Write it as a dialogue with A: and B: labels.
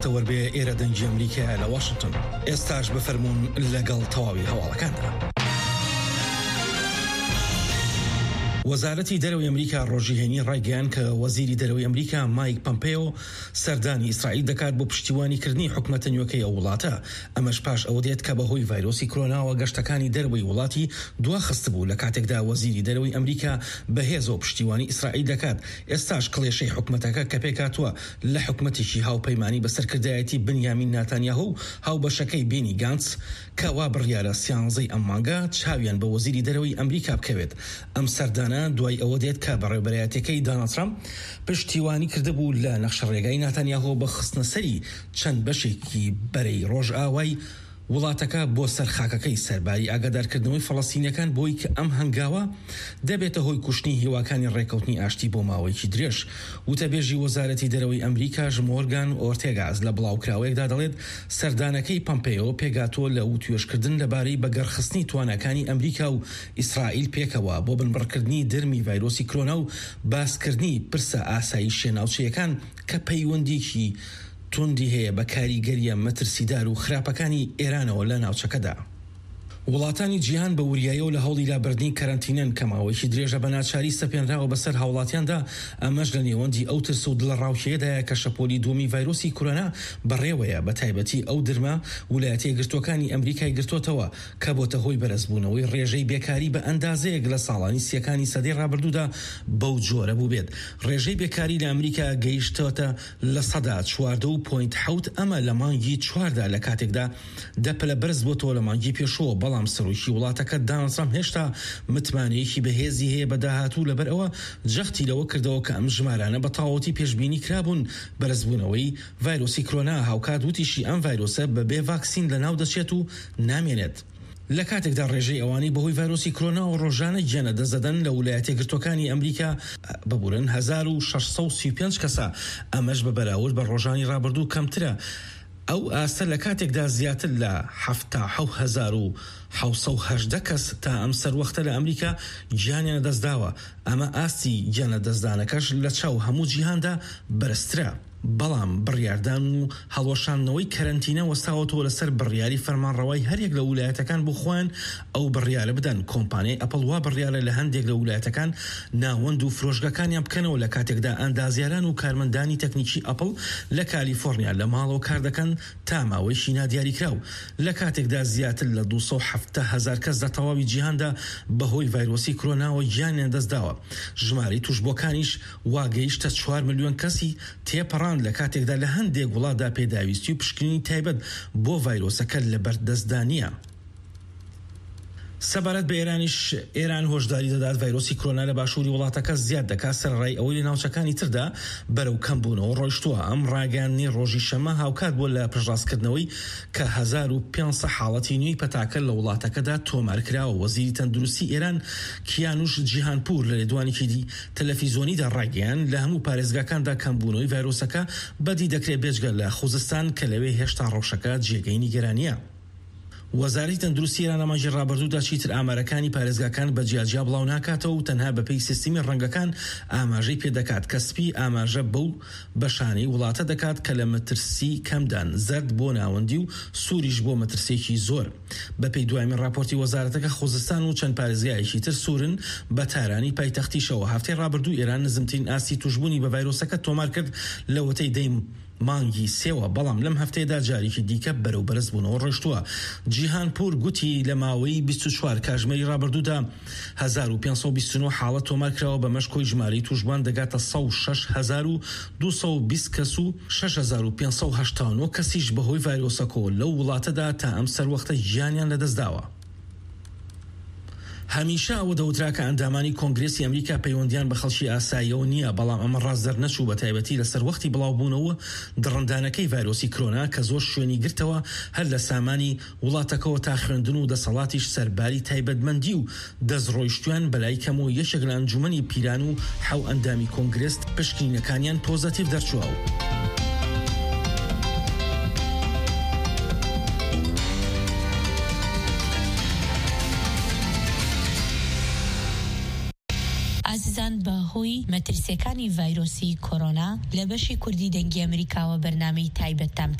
A: تەوەربێ ئێرە دەنگی ئەمریکا لە واشنگتن. ئێستاش بفەرمونون لەگەڵ تەواوی هەواڵەکاندا. وەزارەتی دەرەوەی ئەمریکا ڕۆژیهێنی ڕایگەیاند کە وەزیری دەرەوەی ئەمریکا مایک پۆمپێۆ سەردانی ئیسرائیل دەکات بۆ پشتیوانیکردنی حکومەتە نوێکەی ئەو وڵاتە. ئەمەش پاش ئەوە دێت کە بەهۆی ڤایرۆسی کۆرۆناوە گەشتەکانی دەرەوەی وڵاتی دواخست بوو لە کاتێکدا وەزیری دەرەوەی ئەمریکا بەهێزەوە پشتیوانی ئیسرائیل دەکات. ئێستاش کڵێشەی حکومەتەکە کە پێکاتوە لە حکومەتێکی هاوپەیمانی بەسەرکردایەتی بنیامین ناتانیاهو و هاوبەشەکەی بێنی گانتس کە وا بڕیارە سیانزەی ئەم مانگە چاویان بە وەزیری دەرەوەی ئەمریکا بکەوێت. ئەم سەردانە دوای ئەوە دێت کە بەڕێوەبەرایەتەکەی دۆناڵد ترامپ پشتیوانی کردبوو لە نەخشەڕێگای ناتانیاهو بە خستنەسەری چەند بەشێکی بەرەی ڕۆژئاوای وڵاتەکە بۆ سەرخاکەکەی سەرباری ئاگادارکردنەوەی فەڵەستینیەکان بۆی کە ئەم هەنگاوە دەبێتە هۆی کوشتنی هیواکانی ڕێکەوتنی ئاشتی بۆ ماوەیەکی درێژ. وتەبێژی وەزارەتی دەرەوەی ئەمریکاش مۆرگان ئۆرتێگاز لە بڵاوکراوەیەکدا دەڵێت سەردانەکەی پۆمپێۆ پێگاتۆ لە وتوێژکردن لەبارەی بەگەڕخستنی توانەکانی ئەمریکا و ئیسرائیل پێکەوە بۆ بنبڕکردنی دەرمی ڤایرۆسی کۆرۆنا و باسکردنی پرسە ئاسایشیە ناوچەیەکان کە پەیوەندێکی توندی هەیە بە کاریگەریە مەترسیدار و خراپەکانی ئێرانەوە لە ناوچەکەدا. وڵاتانی جیهان بە وریایەوە لە هەوڵی لابردنی کەرەنتینەن کە ماوەیەکی درێژە بە ناچاری سەپێنراوە بەسەر هاوڵاتیاندا. ئەمەش لە نێوەندی ئەو ترس و دڵڕاوکێدایە کە شەپۆلی دووەمی ڤایرۆسی کۆرۆنا بەڕێوەیە بە تایبەتی ئەو دەرمە ویلایەتە یەکگرتووەکانی ئەمریکای گرتوتەوە کە بۆتە هۆی بەرزبوونەوەی ڕێژەی بێکاری بە ئەندازەیەک لە ساڵانی سیەکانی سەدەی ڕابردوودا بەو جۆرە بوو بێت. ڕێژەی بێکاری لە ئەمریکا گەیشتۆتە لە سەدا 14.7 ئەمە لە مانگی 4دا لە کاتێکدا دەپلە بەرز بۆتەوە لە مانگی پێشەوە. بەڵام سەرۆکی وڵاتەکە دۆناڵد ترامپ هێشتا متمانەیەکی بەهێزی هەیە بە داهاتوو لەبەر ئەوە جەختی لەوە کردەوە کە ئەم ژمارانە بە تەواوەتی پێشبینی کرابوون. بەرزبوونەوەی ڤایرۆسی کۆرۆنا هاوکات وتیشی ئەم ڤایرۆسە بەبێ ڤاکسین لەناو دەچێت و نامێنێت. لە کاتێکدا ڕێژەی ئەوانی بەهۆی ڤایرۆسی کۆرۆنا و ڕۆژانە گیانە دەزەدەن لە ویلایەتە یەکگرتووەکانی ئەمریکا ببورن 1635 کەسە. ئەمەش بە بەراورد بە ڕۆژانی ڕابردوو کەمترە. ئەو ئاستە لە کاتێکدا زیاتر لە 77,780 کەس تا ئەم سەروەختە لە ئەمریکا گیانیان دەستداوە. ئەمە ئاستی گیانە دەستدانەکەش لە چاو هەموو جیهاندا بەرزترە. بەڵام بڕیاردان و هەڵۆشانەوەی کەرەنتینە وەستاوەتەوە لەسەر بڕیاری فەرمانڕەوای هەرێک لە ویلایەتەکان بۆ خۆیان ئەو بڕیارە بدەن. کۆمپانیای ئەپڵ وا بڕیارە لە هەندێک لە ویلایەتەکان ناوەند و فرۆشگەکانیان بکەنەوە لە کاتێکدا ئەندازیاران و کارمەندانی تەکنیکی ئەپڵ لە کالیفۆرنیا لە ماڵەوە کار دەکەن تا ماوەیەکی نادیاری کراو. لە کاتێکدا زیاتر لە 270,000 کەس لە تەواوی جیهاندا بەهۆی ڤایرۆسی کۆرۆناوە گیانیان دەستداوە. ژمارەی توشبۆکانیش واگەیشتە 4 ملیۆن کەسی تێپەڕان لە کاتێکدا لە هەندێک وڵاتدا پێداویستی و پشکنینی تایبەت بۆ ڤایرۆسەکە لە بەردەستدانیە. سەبارەت بە ئێران هۆشداری دەدات ڤایرۆسی کۆرۆنا لە باشووری وڵاتەکە زیاد دەکات سەرڕای ئەوەی لە ناوچەکانی تردا بەرەو کەمبوونەوە ڕۆیشتووە. ئەم ڕاگەیاندنی ڕۆژی شەمە هاوکات بۆ لە پشتڕاستکردنەوەی کە 1500 حاڵەتی نوێی پەتاکە لە وڵاتەکەدا تۆمارکراوە. وەزیری تەندروستی ئێران کیانوش جیهانپور لە لێدوانێکی تەلەڤیزۆنیدا ڕاگەیاند لە هەموو پارێزگاکاندا کەمبوونەوەی ڤایرۆسەکە بەدی دەکرێت بێجگە لە خوزستان کە لەوێ هێشتا ڕەوشەکە جێگەی نیگەرانیە. وەزارەتی تەندروستی ئێران ئەماژی ڕابردوودا چیتر ئامارەکانی پارێزگاکان بە جیاجیا بڵاو ناکاتەوە و تەنها بەپێی سیستمی ڕەنگەکان ئاماژەی پێدەکات کە سپی ئاماژە بەو بەشانەی وڵاتە دەکات کە لە مەترسی کەمدان زەرد بۆ ناوەندی و سووریش بۆ مەترسێکی زۆر. بەپێی دوایمین راپۆرتی وەزارەتەکە خوزستان و چەند پارێزگایەکی تر سوورن بە تارانی پایتەختیشەوە. هەفتەی ڕابردوو ئێران نزمترین ئاستی توشبوونی بە ڤایرۆسەکە تۆمار کرد لە وتەی دەیم مانگی سێوە. بەڵام لەم هەفتەیەدا جارێکی دیکە بەرەو بەرزبوونەوە ڕۆیشتووە. جیهانپور گوتی لە ماوەی 24 کاتژمێری ڕابردوودا 1529 حاڵەت تۆمار کراوە بە مەشکۆی ژمارەی توشبوان دەگاتە 106,220 کەس و 6,589 کەسیش بەهۆی ڤایرۆسەکەوە لەو وڵاتەدا تا ئەم سەروەختە گیانیان لەدەستداوە. هەمیشە ئەوە دەوترا کە ئەندامانی کۆنگرێسی ئەمریکا پەیوەندیان بە خەڵکی ئاساییەوە نییە. بەڵام ئەمە ڕاستدەر نەچوو بە تایبەتی لەسەر وەختی بڵاوبوونەوە دڕندانەکەی ڤایرۆسی کۆرۆنا کە زۆر شوێنی گرتەوە هەر لە سامانی وڵاتەکەەوە تا خوێندن و دەسەڵاتیش سەرباری تایبەتمەندی و دەستڕۆیشتویان بەلای کەمەوە یەکێک لە ئەنجومەنی پیران و حەو ئەندامی کۆنگرێس پشکنینەکانیان پۆزەتیڤ دەرچووە.
B: عزیزان بە بەهۆی مەترسیەکانی ڤایرۆسی کۆرۆنا لە بەشی کوردی دەنگی ئەمریکاوە بەرنامەی تایبەتتان